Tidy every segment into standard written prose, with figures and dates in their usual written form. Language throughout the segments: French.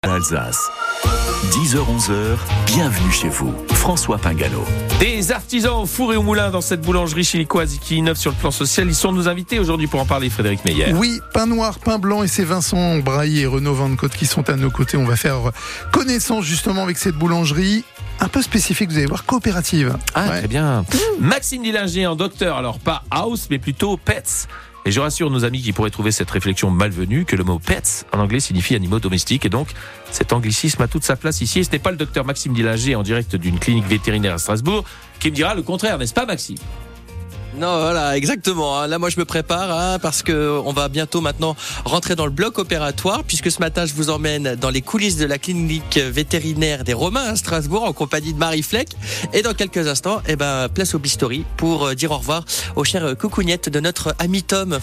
Alsace. 10h-11h, bienvenue chez vous. François Pingano. Des artisans au four et au moulin dans cette boulangerie chilicoise qui innove sur le plan social. Ils sont nos invités aujourd'hui pour en parler, Frédéric Meyer. Oui, pain noir, pain blanc, et c'est Vincent Brailly et Renaud Van Côte qui sont à nos côtés. On va faire connaissance justement avec cette boulangerie un peu spécifique, vous allez voir, coopérative. Très bien. Maxime Dillinger en docteur, alors pas house mais plutôt pets. Et je rassure nos amis qui pourraient trouver cette réflexion malvenue que le mot pets en anglais signifie animaux domestiques, et donc cet anglicisme a toute sa place ici. Et ce n'est pas le docteur Maxime Dillinger en direct d'une clinique vétérinaire à Strasbourg qui me dira le contraire, n'est-ce pas Maxime ? Non, voilà, exactement. Là, moi, je me prépare parce que on va bientôt maintenant rentrer dans le bloc opératoire, puisque ce matin, je vous emmène dans les coulisses de la clinique vétérinaire des Romains à Strasbourg en compagnie de Marie Fleck. Et dans quelques instants, place au bistouri pour dire au revoir aux chères coucougnettes de notre ami Tom.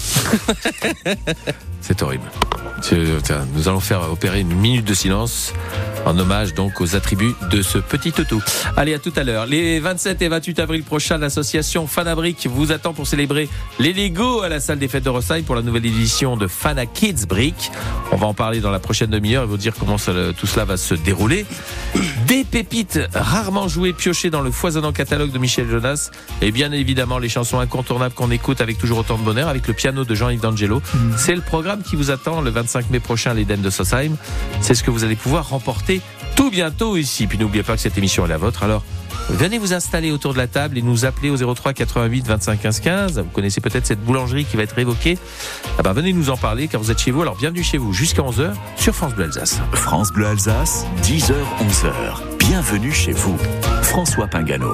C'est horrible. Nous allons faire opérer une minute de silence en hommage donc aux attributs de ce petit toutou. Allez, à tout à l'heure. Les 27 et 28 avril prochains, l'association Fanabrick vous attend pour célébrer les Lego à la salle des fêtes de Rossailles pour la nouvelle édition de Fana Kids Brick. On va en parler dans la prochaine demi-heure et vous dire comment tout cela va se dérouler. Des pépites rarement jouées, piochées dans le foisonnant catalogue de Michel Jonas, et bien évidemment les chansons incontournables qu'on écoute avec toujours autant de bonheur, avec le piano de Jean-Yves D'Angelo. C'est le programme qui vous attend le 25 mai prochain à l'Éden de Sosheim. C'est ce que vous allez pouvoir remporter tout bientôt ici. Puis n'oubliez pas que cette émission est la vôtre, alors venez vous installer autour de la table et nous appeler au 03 88 25 15 15. Vous connaissez peut-être cette boulangerie qui va être évoquée. Venez nous en parler car vous êtes chez vous. Alors bienvenue chez vous jusqu'à 11h sur France Bleu Alsace. France Bleu Alsace, 10h-11h. Bienvenue chez vous. François Pingano.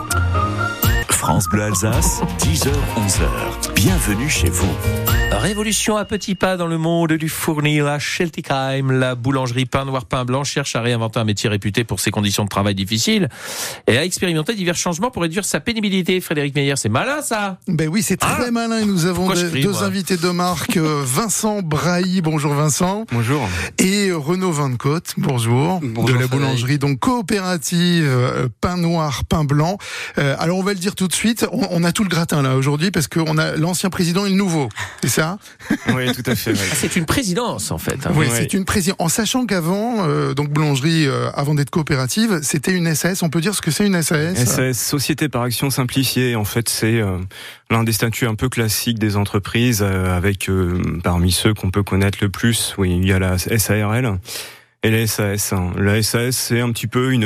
France Bleu Alsace, 10h-11h. Bienvenue chez vous. Révolution à petits pas dans le monde du fournil à Scheltigheim. La boulangerie pain noir, pain blanc cherche à réinventer un métier réputé pour ses conditions de travail difficiles et à expérimenter divers changements pour réduire sa pénibilité. Frédéric Meyer, c'est malin ça ? Ben oui, c'est très malin. Et nous avons deux invités de marque. Vincent Brailly, bonjour Vincent. Bonjour. Et Renaud Van Côte, bonjour. De la boulangerie donc coopérative pain noir, pain blanc. Alors on va le dire tout de suite, on a tout le gratin là aujourd'hui parce qu'on a l'ancien président et le nouveau. C'est ça ? Oui, tout à fait. Ouais. C'est une présidence en fait. Oui, c'est une présidence. En sachant qu'avant, donc boulangerie, avant d'être coopérative, c'était une SAS. On peut dire ce que c'est une SAS ? SAS, Société par action simplifiée. En fait, c'est l'un des statuts un peu classiques des entreprises, avec parmi ceux qu'on peut connaître le plus. Oui, il y a la SARL. Et la SAS. La SAS, c'est un petit peu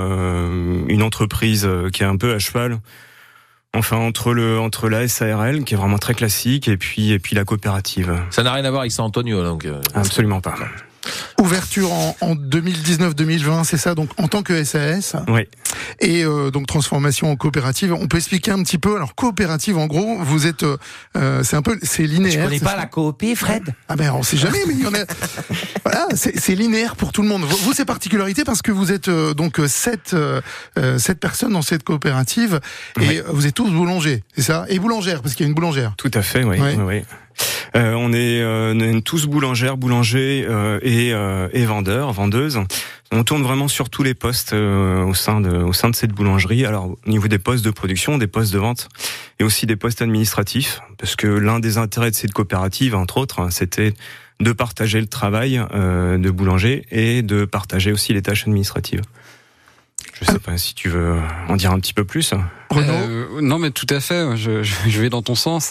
une entreprise qui est un peu à cheval. Enfin, entre la SARL, qui est vraiment très classique, et puis la coopérative. Ça n'a rien à voir avec San Antonio, donc. Absolument pas. Ouverture en 2019-2020, c'est ça, donc en tant que SAS. Oui. Et donc transformation en coopérative. On peut expliquer un petit peu. Alors coopérative, en gros, vous êtes, c'est linéaire. Tu connais pas la coop, Fred ? On sait jamais, mais il y en a. Voilà, c'est linéaire pour tout le monde. Vous, c'est particularité parce que vous êtes donc 7 personnes dans cette coopérative et vous êtes tous boulangers, c'est ça ? Et boulangères, parce qu'il y a une boulangère. Tout à fait, oui. Oui. On est tous boulangers et vendeurs, vendeuses. On tourne vraiment sur tous les postes au sein de cette boulangerie. Alors au niveau des postes de production, des postes de vente et aussi des postes administratifs, parce que l'un des intérêts de cette coopérative, entre autres, c'était de partager le travail de boulanger et de partager aussi les tâches administratives. Je sais pas si tu veux en dire un petit peu plus. Non, mais tout à fait. Je vais dans ton sens.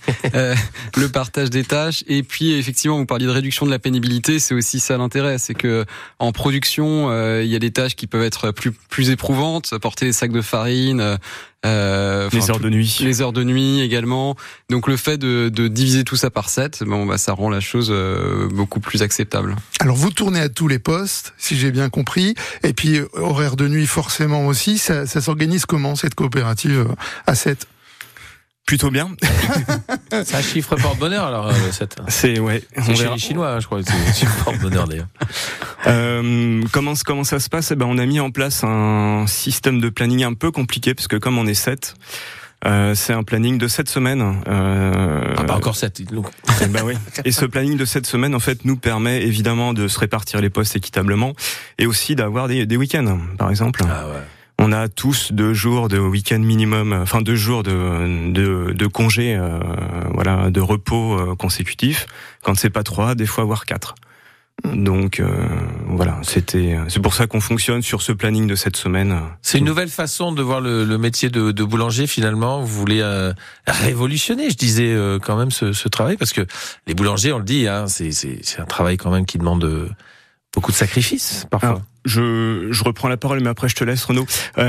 Le partage des tâches, et puis effectivement, vous parliez de réduction de la pénibilité. C'est aussi ça l'intérêt, c'est que en production, il y a des tâches qui peuvent être plus éprouvantes. Porter des sacs de farine. Les heures de nuit également. Donc le fait de diviser tout ça par 7, ça rend la chose beaucoup plus acceptable. Alors vous tournez à tous les postes, si j'ai bien compris, et puis horaire de nuit forcément aussi. Ça s'organise comment cette coopérative à 7 ? Plutôt bien. C'est un chiffre porte-bonheur alors, 7. C'est chez les Chinois, je crois. C'est un chiffre porte-bonheur d'ailleurs. Comment ça se passe ? On a mis en place un système de planning un peu compliqué, parce que comme on est 7, c'est un planning de 7 semaines. Pas encore 7. Oui. Et ce planning de 7 semaines, en fait, nous permet évidemment de se répartir les postes équitablement et aussi d'avoir des week-ends, par exemple. Ah ouais. On a tous 2 jours de week-end minimum, enfin 2 jours de congés, de repos consécutifs. Quand c'est pas 3, des fois voire 4. Donc voilà, c'est pour ça qu'on fonctionne sur ce planning de cette semaine. C'est une nouvelle façon de voir le métier de boulanger finalement. Vous voulez révolutionner, je disais quand même ce travail, parce que les boulangers, on le dit, hein, c'est un travail quand même qui demande beaucoup de sacrifices parfois. Alors, je reprends la parole, mais après je te laisse, Renaud.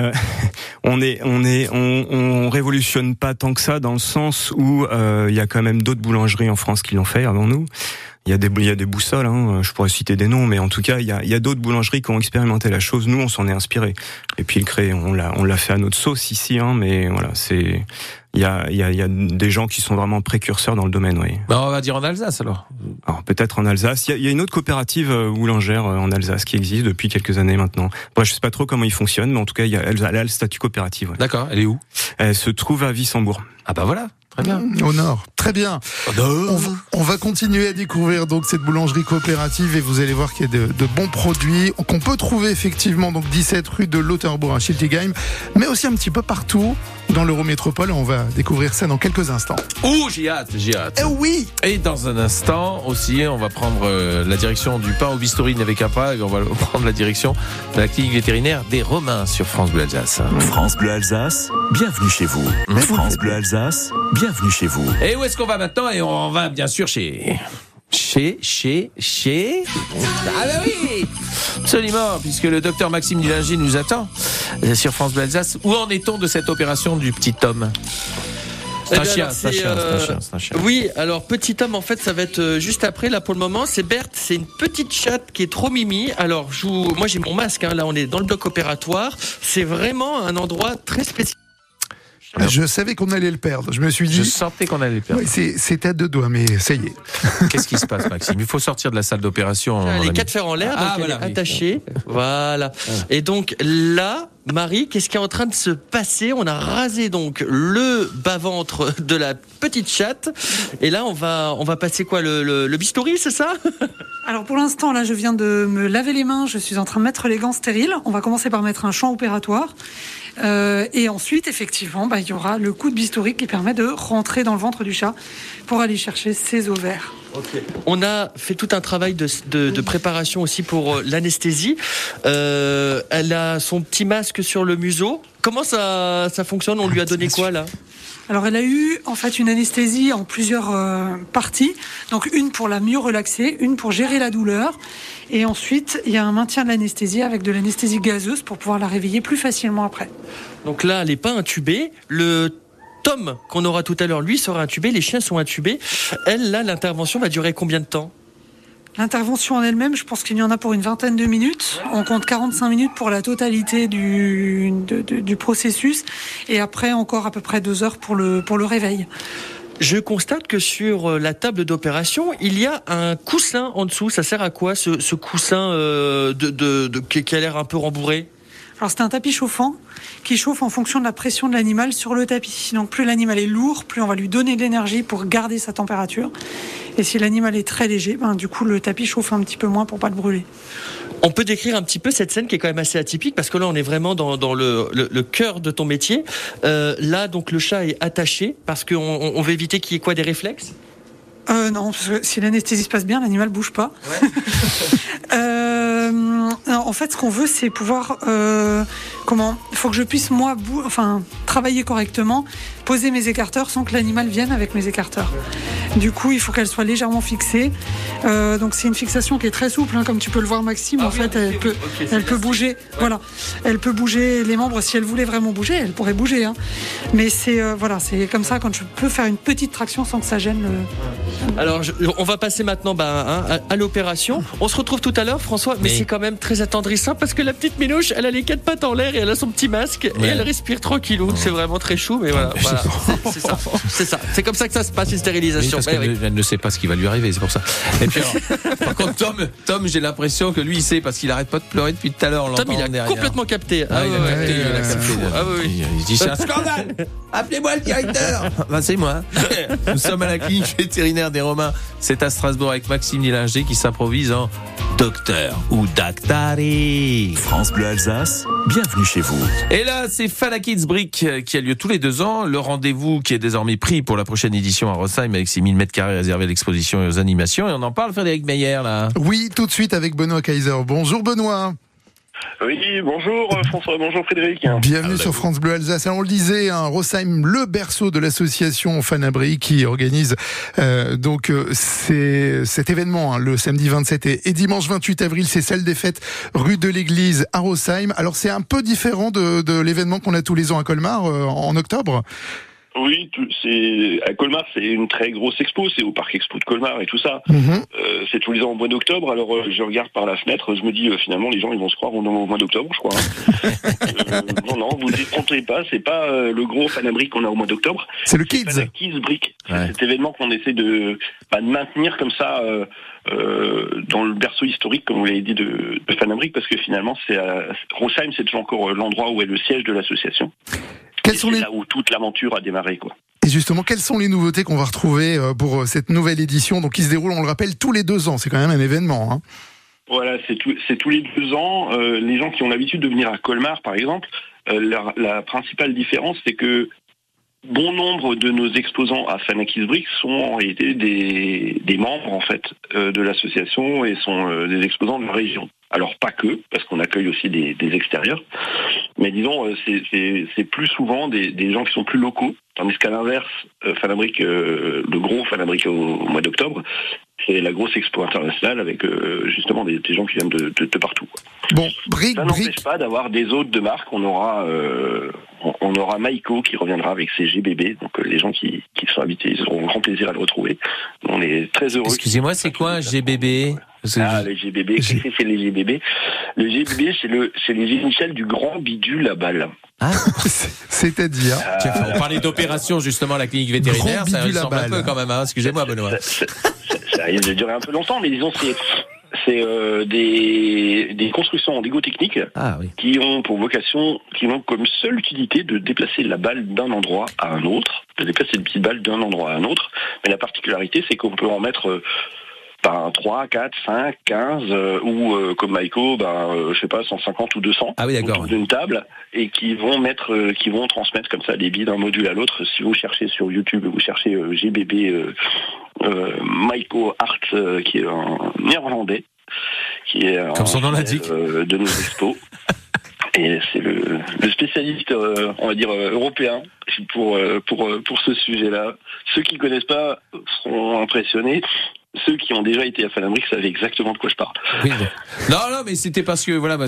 On révolutionne pas tant que ça, dans le sens où il y a quand même d'autres boulangeries en France qui l'ont fait avant nous. Il y a des boussoles, hein, je pourrais citer des noms, mais en tout cas, il y a d'autres boulangeries qui ont expérimenté la chose. Nous, on s'en est inspiré. Et puis on l'a fait à notre sauce ici, hein, mais voilà, il y a des gens qui sont vraiment précurseurs dans le domaine, oui. Ben, on va dire en Alsace alors. Alors peut-être en Alsace. Il y a une autre coopérative boulangère en Alsace qui existe depuis quelques années maintenant. Moi, je sais pas trop comment ils fonctionnent, mais en tout cas, elle a le statut coopérative. Ouais. D'accord. Elle est où? Elle se trouve à Wissembourg. Ah bah voilà. Très bien. Au nord. Très bien. On va continuer à découvrir donc cette boulangerie coopérative et vous allez voir qu'il y a de bons produits qu'on peut trouver effectivement donc 17 rue de Lauterbourg à Schiltigheim, mais aussi un petit peu partout dans l'Eurométropole. On va découvrir ça dans quelques instants. Ouh, j'y hâte. Eh oui. Et dans un instant aussi, on va prendre la direction du pain au Bistorine avec un pas, et on va prendre la direction de la clinique vétérinaire des Romains sur France Bleu Alsace. France Bleu Alsace, bienvenue chez vous. France Bleu Alsace, bienvenue chez vous. Et où est-ce qu'on va maintenant? Et on va bien sûr chez... Ah bah oui, absolument, puisque le docteur Maxime Dullinger nous attend sur France Bleu Alsace. Où en est-on de cette opération du petit Tom? C'est un chien. Oui, alors petit homme, en fait, ça va être juste après. Là, pour le moment, c'est Berthe. C'est une petite chatte qui est trop mimi. Alors, moi, j'ai mon masque. Hein, là, on est dans le bloc opératoire. C'est vraiment un endroit très spécial. Je savais qu'on allait le perdre. Je me suis dit. Je sentais qu'on allait le perdre. Oui, c'est à 2 doigts, mais ça y est. Qu'est-ce qui se passe, Maxime? Il faut sortir de la salle d'opération. Les 4 fers en l'air, donc elle est attachée. Voilà. Et donc là, Marie, qu'est-ce qui est en train de se passer? On a rasé donc le bas-ventre de la petite chatte. Et là, on va passer quoi? Le bistouri, c'est ça? Alors pour l'instant, là, je viens de me laver les mains. Je suis en train de mettre les gants stériles. On va commencer par mettre un champ opératoire. Et ensuite, effectivement, il y aura le coup de bistouri qui permet de rentrer dans le ventre du chat pour aller chercher ses ovaires. Okay. On a fait tout un travail de préparation aussi pour l'anesthésie. Elle a son petit masque sur le museau. Comment ça fonctionne? On lui a donné quoi là? Alors elle a eu en fait une anesthésie en plusieurs parties. Donc une pour la mieux relaxer, une pour gérer la douleur. Et ensuite, il y a un maintien de l'anesthésie avec de l'anesthésie gazeuse pour pouvoir la réveiller plus facilement après. Donc là, elle n'est pas intubée. Le Tom qu'on aura tout à l'heure, lui, sera intubé. Les chiens sont intubés. Elle, là, l'intervention va durer combien de temps? L'intervention en elle-même, je pense qu'il y en a pour une vingtaine de minutes. On compte 45 minutes pour la totalité du processus. Et après, encore à peu près 2 heures pour le réveil. Je constate que sur la table d'opération, il y a un coussin en dessous. Ça sert à quoi, ce coussin qui a l'air un peu rembourré? Alors c'est un tapis chauffant qui chauffe en fonction de la pression de l'animal sur le tapis. Donc plus l'animal est lourd, plus on va lui donner de l'énergie pour garder sa température. Et si l'animal est très léger, du coup le tapis chauffe un petit peu moins pour pas le brûler. On peut décrire un petit peu cette scène qui est quand même assez atypique, parce que là on est vraiment dans le cœur de ton métier. Là donc le chat est attaché parce qu'on veut éviter qu'il y ait quoi, des réflexes? Non, parce que si l'anesthésie se passe bien, l'animal bouge pas. Ouais. En fait, ce qu'on veut, c'est pouvoir, il faut que je puisse moi, travailler correctement, poser mes écarteurs sans que l'animal vienne avec mes écarteurs. Du coup, il faut qu'elle soit légèrement fixée. Donc c'est une fixation qui est très souple, comme tu peux le voir, Maxime. Elle peut bouger. Voilà, elle peut bouger les membres. Si elle voulait vraiment bouger, elle pourrait bouger. Mais c'est comme ça quand je peux faire une petite traction sans que ça gêne le. Alors, on va passer maintenant à l'opération. On se retrouve tout à l'heure, François, mais c'est quand même très attendrissant parce que la petite minouche, elle a les 4 pattes en l'air et elle a son petit masque et elle respire tranquillou. C'est vraiment très chou, mais voilà. C'est ça. C'est comme ça que ça se passe, une stérilisation. Parce qu'elle ne sait pas ce qui va lui arriver, c'est pour ça. Et puis, par contre, Tom, j'ai l'impression que lui, il sait parce qu'il arrête pas de pleurer depuis tout à l'heure. Tom, il a complètement capté. Il a capté. Il dit c'est un scandale. Appelez-moi le directeur. C'est moi. Nous sommes à la clinique vétérinaire des Romains. C'est à Strasbourg avec Maxime Dullinger qui s'improvise en docteur ou Dactari. France Bleu Alsace, bienvenue chez vous. Et là, c'est Fanakids Brick qui a lieu tous les 2 ans. Le rendez-vous qui est désormais pris pour la prochaine édition à Rosheim avec 6000 m² réservés à l'exposition et aux animations. Et on en parle, Frédéric Meyer, là. Oui, tout de suite avec Benoît Kaiser. Bonjour Benoît. Oui, bonjour François, bonjour Frédéric. Bienvenue sur France Bleu Alsace. Alors, on le disait, Rosheim, le berceau de l'association Fanabric qui organise cet événement le samedi 27 et dimanche 28 avril. C'est celle des fêtes rue de l'Église à Rosheim. Alors c'est un peu différent de l'événement qu'on a tous les ans à Colmar en octobre. Oui, à Colmar, c'est une très grosse expo, c'est au Parc Expo de Colmar et tout ça. C'est tous les ans au mois d'octobre, alors je regarde par la fenêtre, je me dis finalement les gens ils vont se croire au mois d'octobre, je crois. Non, vous ne vous trompez pas, c'est pas le gros Fanabric qu'on a au mois d'octobre. C'est le Kids. Kids Brick. Ouais. C'est cet événement qu'on essaie de maintenir comme ça dans le berceau historique, comme vous l'avez dit, de Fanabric, parce que finalement Rosheim, c'est toujours encore l'endroit où est le siège de l'association. C'est là où toute l'aventure a démarré, quoi. Et justement, quelles sont les nouveautés qu'on va retrouver pour cette nouvelle édition, donc qui se déroule, on le rappelle, tous les 2 ans. C'est quand même un événement, hein. Voilà, c'est tous les 2 ans. Les gens qui ont l'habitude de venir à Colmar, par exemple, la principale différence, c'est que bon nombre de nos exposants à Fanakids Brick sont en réalité des membres, en fait, de l'association et sont des exposants de la région. Alors pas que, parce qu'on accueille aussi des extérieurs, mais disons c'est plus souvent des gens qui sont plus locaux, tandis qu'à l'inverse, Fanabric, le gros Fanabric au mois d'octobre, c'est la grosse expo internationale avec justement des gens qui viennent de partout. Bon, ça n'empêche pas d'avoir des hôtes de marque. On aura Maïko qui reviendra avec ses GBB, donc les gens qui sont invités, ils auront grand plaisir à le retrouver. On est très heureux. Excusez-moi, c'est quoi un GBB ? Les GBB, qu'est-ce que c'est les GBB ? Le GBB, c'est les initiales du grand bidule à balle. Ah, c'est-à-dire on parlait d'opération justement à la clinique vétérinaire, ça ressemble un peu quand même, hein. Excusez-moi Benoît. Ça risque de durer un peu longtemps, mais disons c'est des constructions en Lego technique qui ont pour vocation, qui ont comme seule utilité de déplacer la balle d'un endroit à un autre, de déplacer une petite balle d'un endroit à un autre, mais la particularité c'est qu'on peut en mettre 3, 4, 5, 15 ou comme Maïko, je sais pas, 150 ou 200 autour d'une table et qui vont transmettre comme ça des billes d'un module à l'autre. Si vous cherchez sur YouTube, vous cherchez GBB Maïko Art, qui est un néerlandais, qui est comme son nom l'indique, de nos expos. Et c'est le spécialiste, on va dire, européen pour ce sujet-là. Ceux qui connaissent pas seront impressionnés. Ceux qui ont déjà été à Fanabric savent exactement de quoi je parle. Oui, non, mais c'était parce que voilà.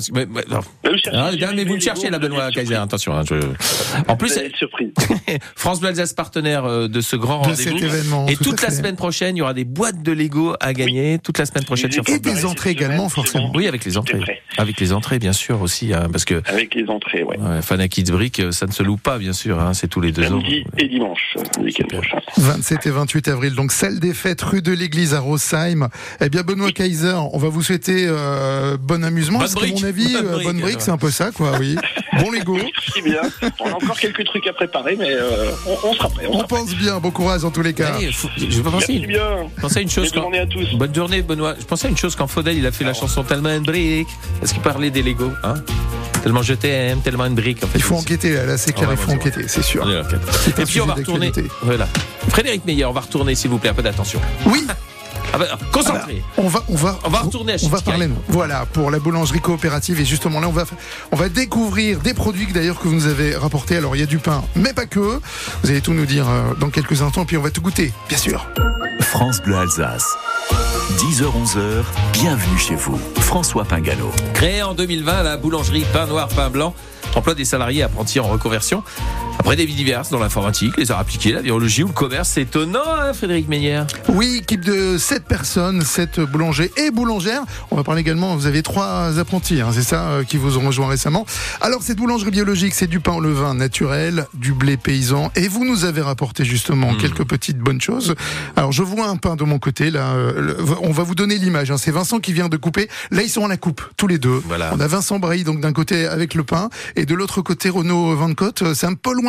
Mais vous le cherchez là, Benoît Kaiser. Attention. En plus, surprise. France Bleu Alsace partenaire de ce grand rendez-vous. Cet événement, et toute la semaine prochaine, il y aura des boîtes de Lego à gagner. Toute la semaine prochaine sur France Bleu. Et des entrées également, forcément. Oui, avec les entrées. Avec les entrées, bien sûr aussi, hein, parce que. Avec les entrées, ouais. Fanakids Brick, ça ne se loue pas, bien sûr. Hein, c'est tous les 2 ans. Samedi et dimanche, le week-end prochain. 27 et 28 avril, donc celle des fêtes rue de l'Église à Rosheim. Eh bien, Benoît Kaiser, on va vous souhaiter bon amusement. Parce qu'à mon avis, bonne brique, c'est un peu ça, quoi, oui. Bon Lego. Merci bien. On a encore quelques trucs à préparer, mais on sera prêt. On pense bien. Bon courage en tous les cas. Je vais penser. Merci bien. Pensez à une chose. Bonne journée à tous. Bonne journée, Benoît. Je pensais à une chose quand Faudel il a fait la chanson Tellement une brique. Est-ce qu'il parlait des Lego, hein? Tellement je t'aime, tellement une brique. En fait, il faut enquêter, là, c'est clair, il faut enquêter, c'est sûr. Et puis on va retourner. Voilà. Frédéric Meyer, on va retourner, s'il vous plaît, un peu d'attention. Oui. Concentré. On va retourner à on va parler, voilà, pour la boulangerie coopérative. Et justement là, on va découvrir des produits d'ailleurs que vous nous avez rapportés. Alors il y a du pain, mais pas que. Vous allez tout nous dire dans quelques instants, puis on va tout goûter, bien sûr. France Bleu Alsace. 10h-11h, bienvenue chez vous. François Pingano. Créée en 2020, la boulangerie Pain Noir, Pain Blanc emploie des salariés apprentis en reconversion. Après des vies diverses dans l'informatique, les arts appliqués, la virologie ou le commerce. C'est étonnant, hein, Frédéric Meyer. Oui, équipe de 7 personnes, 7 boulangers et boulangères. On va parler également, vous avez 3 apprentis, hein, c'est ça, qui vous ont rejoint récemment. Alors, cette boulangerie biologique, c'est du pain au levain naturel, du blé paysan. Et vous nous avez rapporté justement quelques petites bonnes choses. Alors, je vois un pain de mon côté, là. On va vous donner l'image, hein. C'est Vincent qui vient de couper. Là, ils sont à la coupe, tous les deux. Voilà. On a Vincent Braille, donc d'un côté avec le pain, et de l'autre côté, Renaud Van Cotte. C'est un peu loin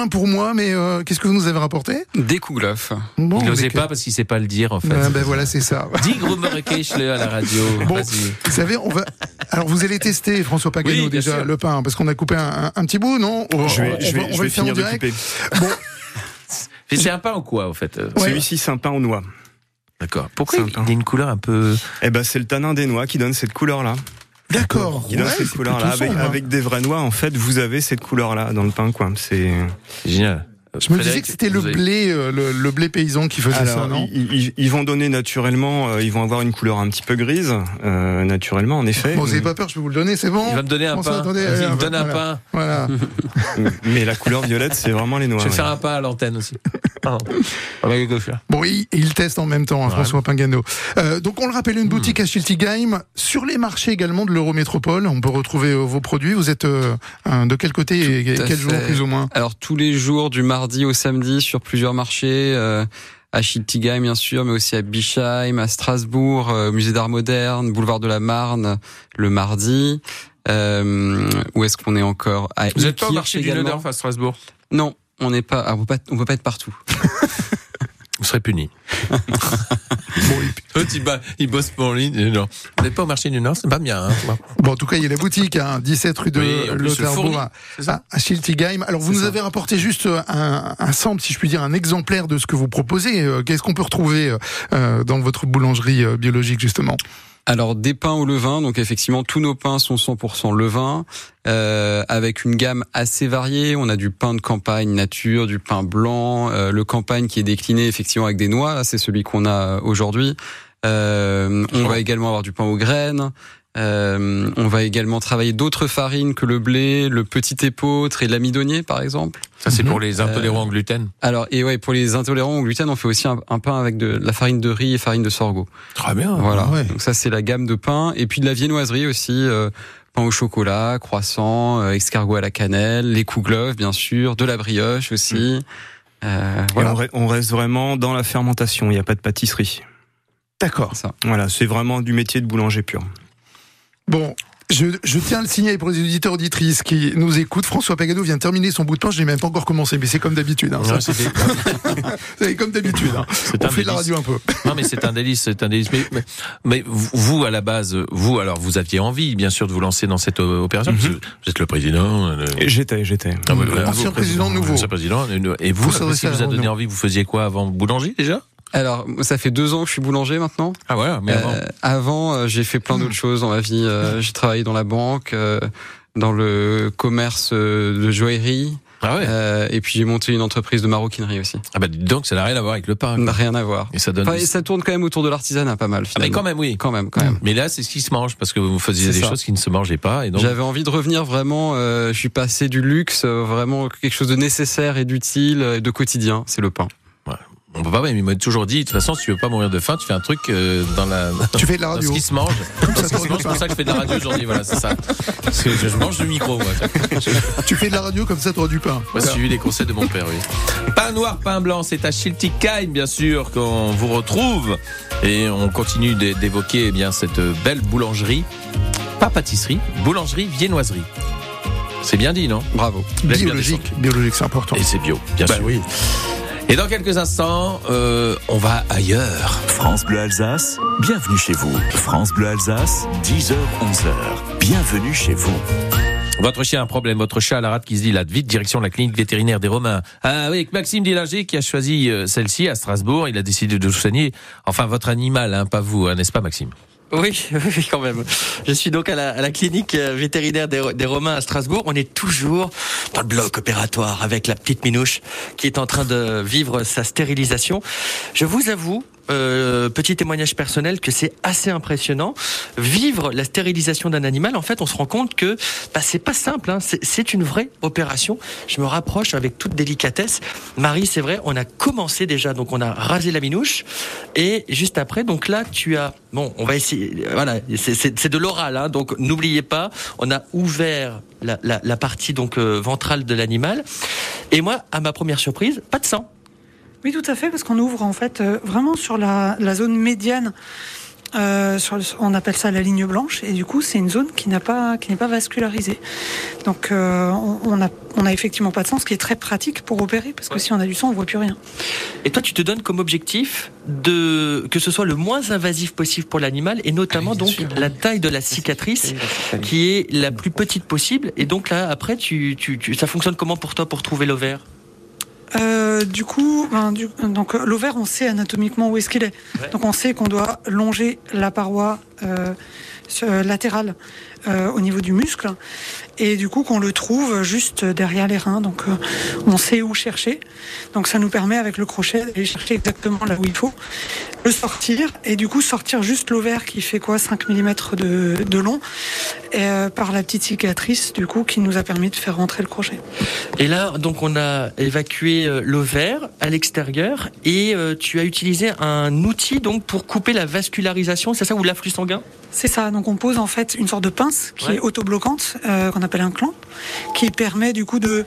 moins pour moi, mais qu'est-ce que vous nous avez rapporté? Des Kouglof. Bon, il n'osait pas parce qu'il sait pas le dire en fait. Ben voilà, c'est ça. Dis Grumerekeichele à la radio. Bon, vas-y. vous savez, alors vous allez tester, François Pagano, Oui, bien déjà, sûr. le pain, parce qu'on a coupé un petit bout, non? Je vais le faire en finir de direct. couper. Bon, Et c'est un pain ou quoi en fait? Ouais. Celui-ci, c'est un pain aux noix. D'accord. Pourquoi C'est un il pain. a une couleur un peu... Eh ben, c'est le tanin des noix qui donne cette couleur-là. d'accord. Qui donne Ouais, cette c'est couleur-là. plutôt sombre, hein. Avec des vraies noix, en fait, vous avez cette couleur-là dans le pain, quoi. C'est Génial. Je me disais que c'était le blé, le blé paysan qui faisait ça, Alors, non? ils vont donner naturellement, ils vont avoir une couleur un petit peu grise, naturellement, en effet. Bon, vous n'avez pas peur, je peux vous le donner, c'est bon? Il va me donner un François, pain. attendez, Vas-y, il me voilà, donne un voilà. pain. Voilà. Mais la couleur violette, c'est vraiment les noix. Je vais ouais. faire un pain à l'antenne aussi. Pardon. Avec le gauche, là. Bon, il teste en même temps, hein, François Pagano. Donc, on le rappelle, une boutique à Schiltigheim. Sur les marchés également de l'Eurométropole, on peut retrouver vos produits. Vous êtes de quel côté et Tout à quel jour, fait. plus ou moins? Alors tous les jours, du mardi au samedi, sur plusieurs marchés, à Schiltigheim bien sûr, mais aussi à Bischheim, à Strasbourg, au musée d'art moderne, boulevard de la Marne, le mardi. Où est-ce qu'on est encore? À Vous êtes pas au Ilkirch marché du également. Neudorf à Strasbourg? Non, on n'est pas. On peut pas être partout. Vous serez puni. Il bosse pour lui. Non. Vous n'êtes pas au marché du Nord, c'est pas bien. Hein. Bon, en tout cas, il y a la boutique, 17 rue de Oui, en plus, Lauterbourg fourni, c'est ça à Schiltigheim. Alors, vous nous avez rapporté juste un sample, si je puis dire, un exemplaire de ce que vous proposez. Qu'est-ce qu'on peut retrouver dans votre boulangerie biologique, justement? Alors des pains au levain, donc effectivement tous nos pains sont 100% levain, avec une gamme assez variée. On a du pain de campagne nature, du pain blanc, le campagne qui est décliné effectivement avec des noix, là, c'est celui qu'on a aujourd'hui. On va également avoir du pain aux graines. On va également travailler d'autres farines que le blé, le petit épeautre et l'amidonnier par exemple. Ça c'est pour les intolérants au gluten. Alors et ouais, pour les intolérants au gluten, on fait aussi un pain avec de la farine de riz et farine de sorgho. Très bien. Voilà. Ouais. Donc ça c'est la gamme de pain et puis de la viennoiserie aussi, pain au chocolat, croissant, escargot à la cannelle, les Kouglof bien sûr, de la brioche aussi. Voilà. On reste vraiment dans la fermentation. Il n'y a pas de pâtisserie. D'accord. Ça. Voilà, c'est vraiment du métier de boulanger pur. Bon. Je tiens à le signaler pour les auditeurs auditrices qui nous écoutent. François Pagano vient de terminer son bout de pain. Je n'ai même pas encore commencé, mais c'est comme d'habitude. Hein, Ouais, c'est comme d'habitude. Hein. C'est On un fait de la délice. radio un peu. Non mais c'est un délice, c'est un délice. Mais vous à la base, vous aviez envie bien sûr de vous lancer dans cette opération. Parce que vous êtes le président. Et j'étais. Ah, voilà. Ancien président nouveau. Ancien président. Et vous, Vous qu'est-ce qui vous a donné envie? Vous faisiez quoi avant? Boulanger déjà? Alors ça fait 2 ans que je suis boulanger maintenant. Ah voilà. Mais avant. Avant, j'ai fait plein d'autres choses dans ma vie. J'ai travaillé dans la banque, dans le commerce de joaillerie. Ah ouais. Et puis j'ai monté une entreprise de maroquinerie aussi. Ah bah donc ça n'a rien à voir avec le pain. Quoi. Rien à voir. Et ça donne. Enfin, et ça tourne quand même autour de l'artisanat pas mal. Ah mais Finalement. quand même oui. Quand même. Mais là c'est ce qui se mange parce que vous faisiez C'est des ça. choses qui ne se mangeaient pas et donc. J'avais envie de revenir vraiment. Je suis passé du luxe, vraiment quelque chose de nécessaire et d'utile, de quotidien. C'est le pain. On peut pas, mais il m'a toujours dit, de toute façon, si tu veux pas mourir de faim, tu fais un truc dans la. Tu fais de la Dans radio. ce qui se mange. Dans ce qui se mange, c'est pour ça que je fais de la radio aujourd'hui, voilà, c'est ça. Parce que je mange du micro, moi. Tu fais de la radio comme ça, tu auras du pain. Moi, j'ai suivi les conseils de mon père, oui. Pain noir, pain blanc, c'est à Schiltigheim, bien sûr, qu'on vous retrouve. Et on continue d'évoquer, eh bien, cette belle boulangerie. Pas pâtisserie, boulangerie, viennoiserie. C'est bien dit, non? Bravo. Biologique, c'est important. Et c'est bio, bien sûr. Oui. Et dans quelques instants, on va ailleurs. France Bleu Alsace, bienvenue chez vous. France Bleu Alsace, 10h, 11h. Bienvenue chez vous. Votre chien a un problème, votre chat à la rate qui se dit là, vite, direction la clinique vétérinaire des Romains. Ah oui, Maxime Dillinger qui a choisi celle-ci à Strasbourg, il a décidé de soigner, enfin votre animal, hein, pas vous, hein, n'est-ce pas Maxime? Oui, quand même. Je suis donc à la clinique vétérinaire des Romains à Strasbourg. On est toujours dans le bloc opératoire avec la petite Minouche qui est en train de vivre sa stérilisation. Je vous avoue, petit témoignage personnel, que c'est assez impressionnant. Vivre la stérilisation d'un animal, en fait, on se rend compte que c'est pas simple. Hein. C'est une vraie opération. Je me rapproche avec toute délicatesse. Marie, c'est vrai, on a commencé déjà, donc on a rasé la Minouche. Et juste après, donc là, tu as... Bon, on va essayer... Voilà, c'est de l'oral, hein, donc n'oubliez pas, on a ouvert la partie donc ventrale de l'animal. Et moi, à ma première surprise, pas de sang. Oui, tout à fait, parce qu'on ouvre en fait vraiment sur la zone médiane on appelle ça la ligne blanche, et du coup c'est une zone qui n'est pas vascularisée. Donc on a effectivement pas de sang, ce qui est très pratique pour opérer, parce que si on a du sang, on voit plus rien. Et toi, tu te donnes comme objectif que ce soit le moins invasif possible pour l'animal, et notamment donc la taille de la cicatrice qui est la plus petite possible. Et donc là, après, ça fonctionne comment pour toi pour trouver l'ovaire? Donc l'ovaire, on sait anatomiquement où est-ce qu'il est. Ouais. Donc on sait qu'on doit longer la paroi latérale au niveau du muscle, et du coup qu'on le trouve juste derrière les reins. Donc on sait où chercher. Donc ça nous permet avec le crochet d'aller chercher exactement là où il faut, le sortir, et du coup sortir juste l'ovaire qui fait 5 mm de long, et par la petite cicatrice du coup qui nous a permis de faire rentrer le crochet. Et là donc on a évacué l'ovaire à l'extérieur, et tu as utilisé un outil donc pour couper la vascularisation, c'est ça, ou l'afflux sanguin? C'est ça, donc on pose en fait une sorte de pince qui est autobloquante, qu'on appelle un clamp, qui permet du coup de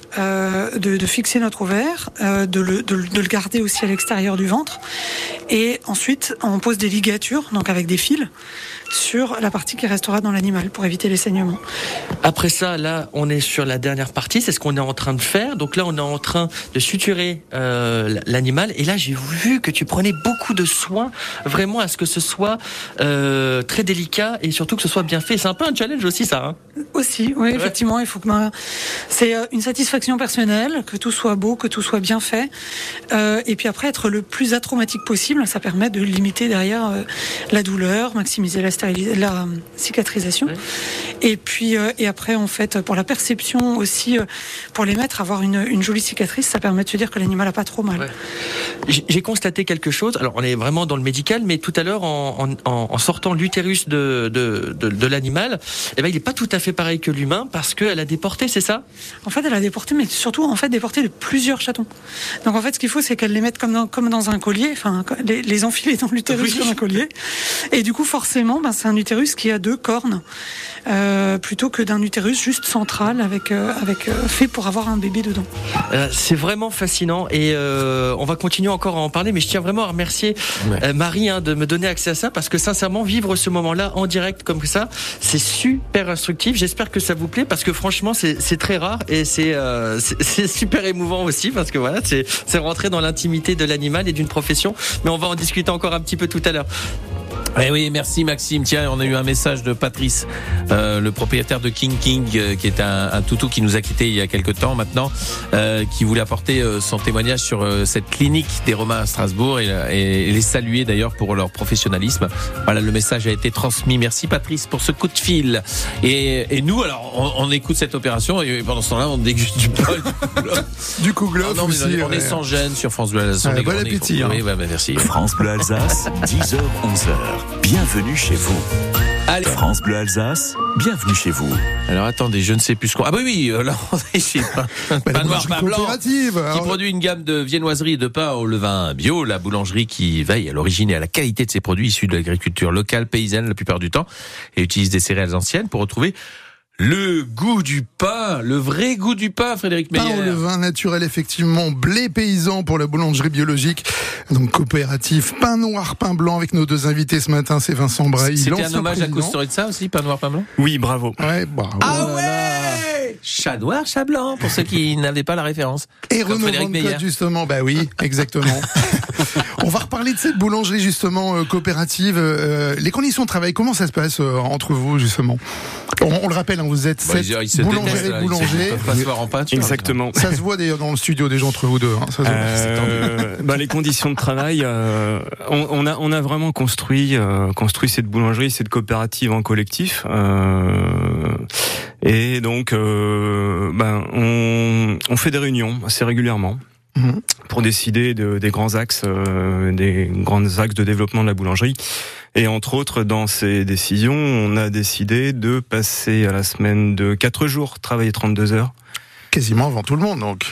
fixer notre ovaire, de le garder aussi à l'extérieur du ventre, et ensuite on pose des ligatures, donc avec des fils, sur la partie qui restera dans l'animal pour éviter les saignements. Après ça, là, on est sur la dernière partie, c'est ce qu'on est en train de faire. Donc là, on est en train de suturer l'animal. Et là, j'ai vu que tu prenais beaucoup de soin, vraiment, à ce que ce soit très délicat, et surtout que ce soit bien fait. C'est un peu un challenge aussi, ça. Hein, aussi, oui, effectivement. Il faut que c'est une satisfaction personnelle, que tout soit beau, que tout soit bien fait. Et puis après, être le plus atraumatique possible, ça permet de limiter derrière la douleur, maximiser la cicatrisation. Ouais. Et puis et après, en fait, pour la perception aussi, pour les maîtres, avoir une jolie cicatrice, ça permet de se dire que l'animal a pas trop mal. Ouais. J'ai constaté quelque chose. Alors, on est vraiment dans le médical, mais tout à l'heure, en sortant l'utérus de l'animal, eh ben, il est pas tout à fait pareil que l'humain, parce qu'elle a des portées, c'est ça? En fait, elle a des portées, mais surtout en fait des portées de plusieurs chatons. Donc en fait, ce qu'il faut, c'est qu'elle les mette comme dans un collier, enfin les enfiler dans l'utérus comme un collier. Et du coup, forcément, c'est un utérus qui a 2 cornes, plutôt que d'un utérus juste central avec fait pour avoir un bébé dedans. C'est vraiment fascinant, et on va continuer encore à en parler, mais je tiens vraiment à remercier Marie de me donner accès à ça, parce que sincèrement, vivre ce moment-là en direct comme ça, c'est super instructif. J'espère que ça vous plaît, parce que franchement, c'est très rare, et c'est super émouvant aussi, parce que voilà, c'est rentrer dans l'intimité de l'animal et d'une profession. Mais on va en discuter encore un petit peu tout à l'heure. Oui, merci Maxime. Tiens, on a eu un message de Patrice, le propriétaire de King, qui est un toutou qui nous a quittés il y a quelques temps maintenant, qui voulait apporter son témoignage sur cette clinique des Romains à Strasbourg, et les saluer d'ailleurs pour leur professionnalisme. Voilà, le message a été transmis. Merci Patrice pour ce coup de fil. Et nous, alors, on écoute cette opération, et pendant ce temps-là, on déguste du pain, du Kouglof aussi. On est sans gêne sur France Bleu Alsace. Bon appétit. Oui, merci. France Bleu Alsace, 10h, 11h. Bienvenue chez vous. Allez. France Bleu Alsace, bienvenue chez vous. Alors attendez, je ne sais plus ce qu'on... Ah oui, là on est chez Pain Noir, Pain Blanc, qui produit une gamme de viennoiseries et de pain au levain bio. La boulangerie qui veille à l'origine et à la qualité de ses produits issus de l'agriculture locale, paysanne la plupart du temps, et utilise des céréales anciennes pour retrouver le goût du pain, le vrai goût du pain, Frédéric Meyer. Pain au levain naturel, effectivement, blé paysan pour la boulangerie biologique, donc coopératif, Pain Noir, Pain Blanc, avec nos 2 invités ce matin, c'est Vincent Braille. C'était un hommage à Kusturica aussi, Pain Noir, Pain Blanc? Oui, bravo. Ouais, bravo. Ah ouais! Chat noir, chat blanc, pour ceux qui n'avaient pas la référence. Et Renaud Van, justement, oui, exactement. On va reparler de cette boulangerie, justement, coopérative. Les conditions de travail, comment ça se passe entre vous, justement? On le rappelle, vous êtes 7 boulangers et boulangers. Ils peuvent pas se voir en peinture. Exactement. Ça se voit d'ailleurs dans le studio déjà entre vous deux. Ça se voit. Les conditions de travail, on a vraiment construit cette boulangerie, cette coopérative en collectif. Et donc, on fait des réunions assez régulièrement pour décider des grands axes de développement de la boulangerie. Et entre autres, dans ces décisions, on a décidé de passer à la semaine de 4 jours, travailler 32 heures. Quasiment avant tout le monde, donc.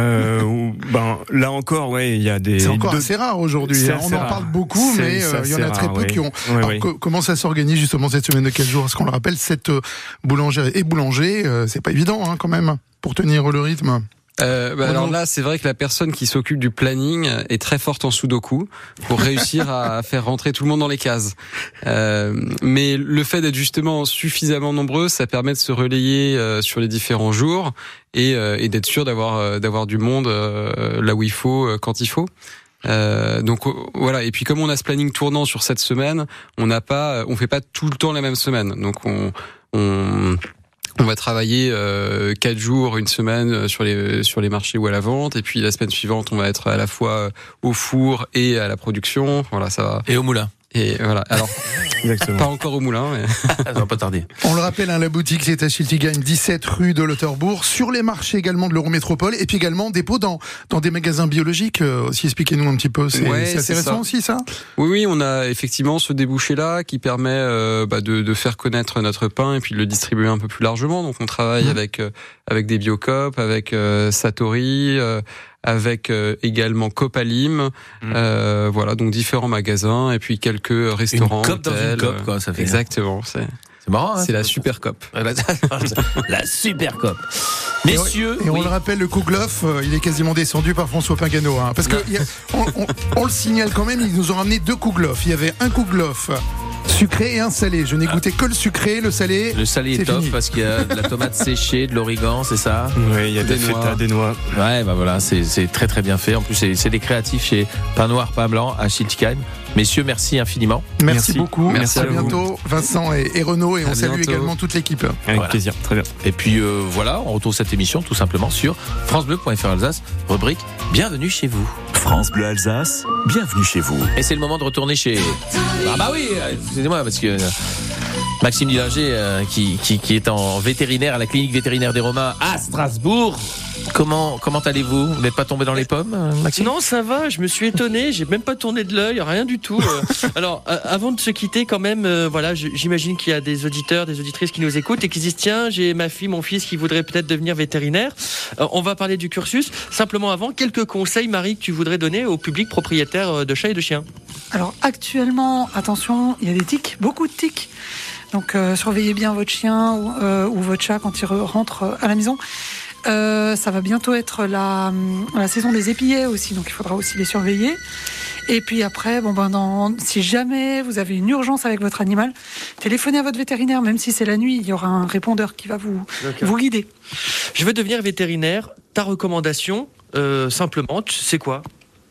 Là encore, il y a des... C'est encore assez rare aujourd'hui. On en parle beaucoup, mais il y en a très peu qui ont... Comment ça s'organise justement cette semaine de 4 jours? Est-ce qu'on le rappelle, cette boulangère et boulanger, c'est pas évident quand même, pour tenir le rythme? Alors là, c'est vrai que la personne qui s'occupe du planning est très forte en sudoku pour réussir à faire rentrer tout le monde dans les cases. Mais le fait d'être justement suffisamment nombreux, ça permet de se relayer sur les différents jours et d'être sûr d'avoir du monde là où il faut, quand il faut. Donc voilà. Et puis comme on a ce planning tournant sur cette semaine, on fait pas tout le temps la même semaine. Donc on va travailler 4 jours, une semaine sur les marchés ou à la vente, et puis la semaine suivante, on va être à la fois au four et à la production. Voilà, ça va. Et au moulin. Et voilà. Alors, pas encore au moulin, mais ça va pas tarder. On le rappelle, la boutique c'est à Schiltigheim, 17 rue de Lauterbourg, sur les marchés également de l'Eurométropole, et puis également dépôt dans des magasins biologiques. Aussi, expliquez-nous un petit peu. C'est assez récent aussi, ça. Oui, on a effectivement ce débouché-là qui permet de faire connaître notre pain et puis de le distribuer un peu plus largement. Donc, on travaille avec des Biocoop, avec Satori. Avec également Copalim, voilà, donc différents magasins et puis quelques restaurants, une coop hôtels, dans une coop, quoi, ça fait. Exactement, c'est marrant. C'est la super coop. La super coop. Messieurs, et on le rappelle, le Kouglof, il est quasiment descendu par François Pingano, hein, parce que on le signale quand même, ils nous ont ramené 2 Kouglof. Il y avait un Kouglof sucré et un salé. Je n'ai goûté que le sucré, le salé. Le salé est top fini. Parce qu'il y a de la tomate séchée, de l'origan, c'est ça? Oui, il y a des feta, des noix. Ouais, voilà, c'est très très bien fait. En plus, c'est des créatifs chez Pain Noir, Pain Blanc à Schiltigheim. Messieurs, merci infiniment. Merci beaucoup. Merci à bientôt, Vincent et Renaud, et on salue également toute l'équipe. Avec plaisir, très bien. Et puis voilà, on retrouve cette émission tout simplement sur francebleu.fr Alsace, rubrique Bienvenue chez vous. France Bleu Alsace, bienvenue chez vous. Et c'est le moment de retourner chez... Ah bah oui, excusez-moi, parce que Maxime Dillinger, qui est en vétérinaire à la clinique vétérinaire des Romains à Strasbourg. Comment allez-vous? Vous n'êtes pas tombé dans les pommes, Maxime? Non, ça va, je me suis étonné, j'ai même pas tourné de l'œil, rien du tout. Alors, avant de se quitter quand même, voilà, j'imagine qu'il y a des auditeurs, des auditrices qui nous écoutent et qui disent tiens, j'ai ma fille, mon fils qui voudrait peut-être devenir vétérinaire. On va parler du cursus. Simplement avant, quelques conseils, Marie, que tu voudrais donner au public propriétaire de chats et de chiens. Alors actuellement, attention, il y a des tiques, beaucoup de tiques. Donc surveillez bien votre chien ou votre chat quand il rentre à la maison. Ça va bientôt être la saison des épillets aussi, donc il faudra aussi les surveiller. Et puis après, si jamais vous avez une urgence avec votre animal, téléphonez à votre vétérinaire, même si c'est la nuit, il y aura un répondeur qui va vous guider. Je veux devenir vétérinaire. Ta recommandation, simplement, c'est quoi?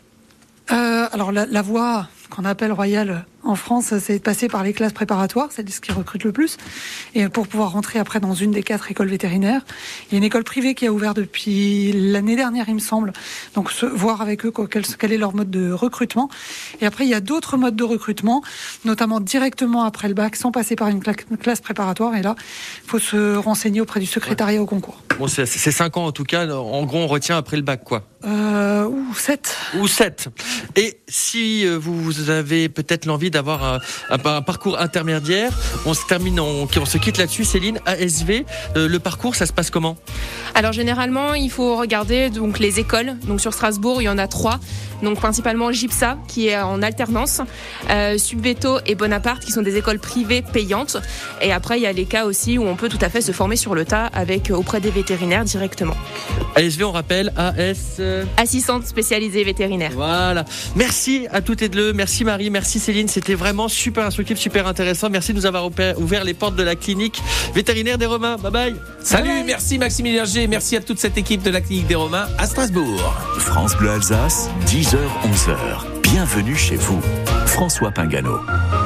Alors la voie qu'on appelle royale en France, c'est de passer par les classes préparatoires, c'est ce qui recrute le plus, et pour pouvoir rentrer après dans une des 4 écoles vétérinaires. Il y a une école privée qui a ouvert depuis l'année dernière, il me semble, donc voir avec eux quel est leur mode de recrutement. Et après, il y a d'autres modes de recrutement, notamment directement après le bac, sans passer par une classe préparatoire, et là, il faut se renseigner auprès du secrétariat au concours. Bon, c'est 5 ans en tout cas, en gros on retient après le bac, quoi. Ou 7. Ou 7. Et si vous avez peut-être l'envie d'avoir un parcours intermédiaire, on se quitte là-dessus, Céline, ASV, le parcours, ça se passe comment? Alors généralement, il faut regarder donc les écoles. Donc sur Strasbourg, il y en a 3. Donc principalement GIPSA qui est en alternance, Subveto et Bonaparte qui sont des écoles privées payantes. Et après, il y a les cas aussi où on peut tout à fait se former sur le tas auprès des vétérinaires directement. ASV, on rappelle, assistante spécialisée vétérinaire. Voilà. Merci à toutes et deux. Merci Marie, merci Céline. C'était vraiment super instructif, super intéressant. Merci de nous avoir ouvert les portes de la clinique vétérinaire des Romains. Bye bye. Salut, bye bye. Merci Maxime Dillinger. Merci à toute cette équipe de la clinique des Romains à Strasbourg. France Bleu Alsace, 10h-11h. Bienvenue chez vous. François Pingano.